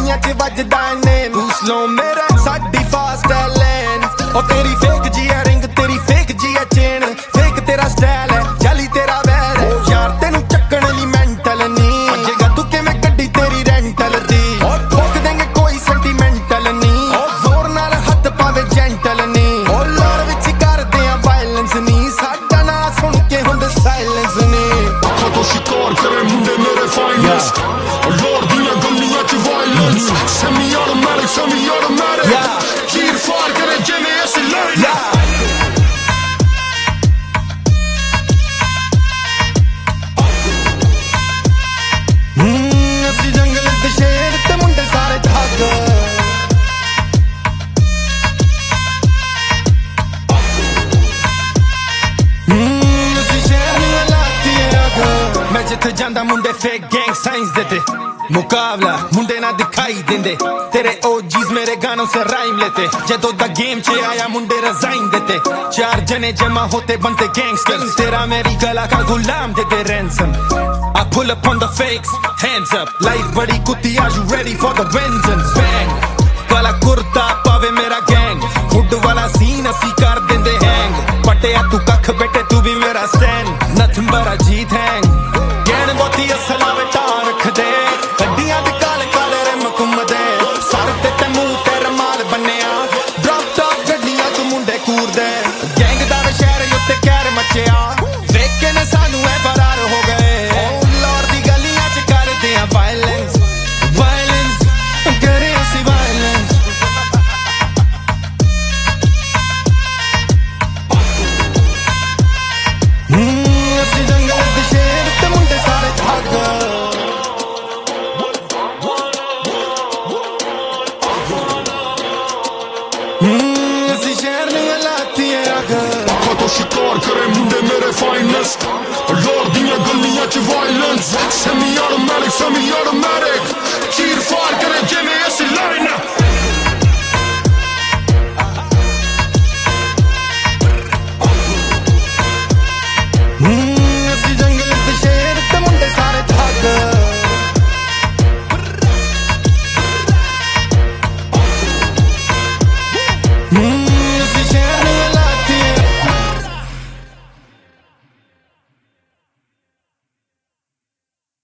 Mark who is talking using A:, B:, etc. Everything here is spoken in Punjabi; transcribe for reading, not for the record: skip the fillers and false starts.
A: ਗਲੀਆਂ 'ਚ ਵੱਜਦਾ ਨੇਮ ਤੂੰ ਸਲੋ ਮੇਰਾ ਸਾਡੀ ਫਾਸਟ ਹੈ ਲੇਨ ਉਹ ਤੇਰੀ ਫੇਕ ਜੀ ਆ ਰਿੰਗ ਤੇਰੀ ਫੇਕ ਜੀ ਆ ਚੇਨ ਫੇਕ ਤੇਰਾ ਸਟਾਈਲ ਹੈ ਜਾਲੀ ਤੇਰਾ ਵੈਰ ਹੈ ਯਾਰ ਤੈਨੂੰ ਚੱਕਣ ਲਈ ਮੈਂਟਲ ਨਹੀਂ ਭੱਜੇਗਾ ਤੂੰ ਕਿਵੇਂ ਗੱਡੀ ਤੇਰੀ ਰੈਂਟਲ ਦੀ ਉਹ ਠੋਕ ਦੇਂਗੇ ਕੋਈ ਸੈਂਟੀਮੈਂਟਲ ਨਹੀਂ ਉਹ ਜ਼ੋਰ ਨਾਲ ਹੱਥ ਪਾਵੇ ਜੈਂਟਲ ਨਹੀਂ ਉਹ ਲੋਰ ਵਿੱਚ ਕਰਦੇ ਆ ਵਾਇਲੈਂਸ ਨਹੀਂ ਸਾਡਾ ਨਾ ਸੁਣ ਕੇ ਹੁੰਦੇ ਸਾਇਲੈਂਸ ਨਹੀਂ
B: ਅੱਖਾਂ ਤੋਂ ਸ਼ਿਕਾਰ ਕਰੇ ਮੁੰਡੇ ਮੇਰੇ ਫਾਈਨੈਸਟ ਲੋਰ ਦੀਆਂ ਗਲੀਆਂ 'ਚ ਵਾਇਲੈਂਸ ਸੈਮੀ ਆਟੋਮੈਟਿਕ ਚੀਰ ਫਾਰ ਕਰੇ ਜਿਵੇਂ ਅਸੀਂ ਲੜਨਾ
A: ਅਸੀਂ ਜੰਗਲ ਦੇ ਸ਼ੇਰ ਤੇ ਮੁੰਡੇ ਸਾਰੇ ਠੱਗ ਅਸੀਂ ਸ਼ੇਰ ਨੂੰ ਲਾਤੀ ਅੱਗ ਮੈਂ ਜਿੱਥੇ ਜਾਂਦਾ ਮੁੰਡੇ ਫੇਕ ਗੈਂਗ ਸਾਇੰਸ ਦੇ ਤੇ मुकाबला मुंडे ना दिखाई देंदे तेरे ओजीज मेरे गानों से राइम लेते जदों दा गेम च आया मुंडे रिजाइन देते चार जने जमा होते बनते गैंगस्टर्स तेरा मेरी गला का गुलाम दे दे ransom I pull up on the fakes hands up life बड़ी कुत्ती are you ready for the vengeance bang काला कुर्ता पावे मेरा गैंग हुड वाला सीन असी कर देंदे हैंग पटिया तू कख बेटे तू भी मेरा stand nothing but a G thang गैन बोती असला बेटा रख दे ਗੱਡੀਆਂ ਦੇ ਕਾਲੇ ਕਾਲੇ ਰਿਮ ਘੁੰਮਦੇ ਸਰ ਤੇ ਮੂੰਹ ਤੇ ਰਮਾਲ ਬੰਨਿਆ ਡ੍ਰੌਪ ਟੌਪ ਗੱਡੀਆਂ ਚ ਮੁੰਡੇ ਕੂਰਦੇ ਗੈਂਗ ਦਾ ਸ਼ਹਿਰ ਉੱਤੇ ਕਹਿਰ ਮਚਿਆ ਵੇਖ ਕੇ ਨੇ ਸਾਨੂੰ ਐ ਫਰਾਰ ਹੋ ਗਏ ਓ ਲੋਰ ਦੀ ਗਲੀਆਂ ਚ ਕਰਦੇ ਆ ਵਾਇਲੈਂਸ ਕਰੇ ਅਸੀਂ ਵਾਇਲੈਂਸ ਅਸੀਂ ਜੰਗਲ ਦੇ ਸ਼ੇਰ ਤੇ ਮੁੰਡੇ ਸਾਰੇ ਠੱਗ ਅਸੀਂ ਸ਼ਹਿਰ ਨੂੰ ਲਾਤੀ ਅੱਗ
B: ਅੱਖਾਂ ਤੋਂ ਸ਼ਿਕਾਰ ਕਰੇ ਮੁੰਡੇ ਮੇਰੇ ਫਾਈਨੈਸਟ ਲੋਰ ਦੀਆਂ ਗਲੀਆਂ 'ਚ ਵਾਇਲੈਂਸ ਸੈਮੀ ਆਟੋਮੈਟਿਕ ਚੀਰ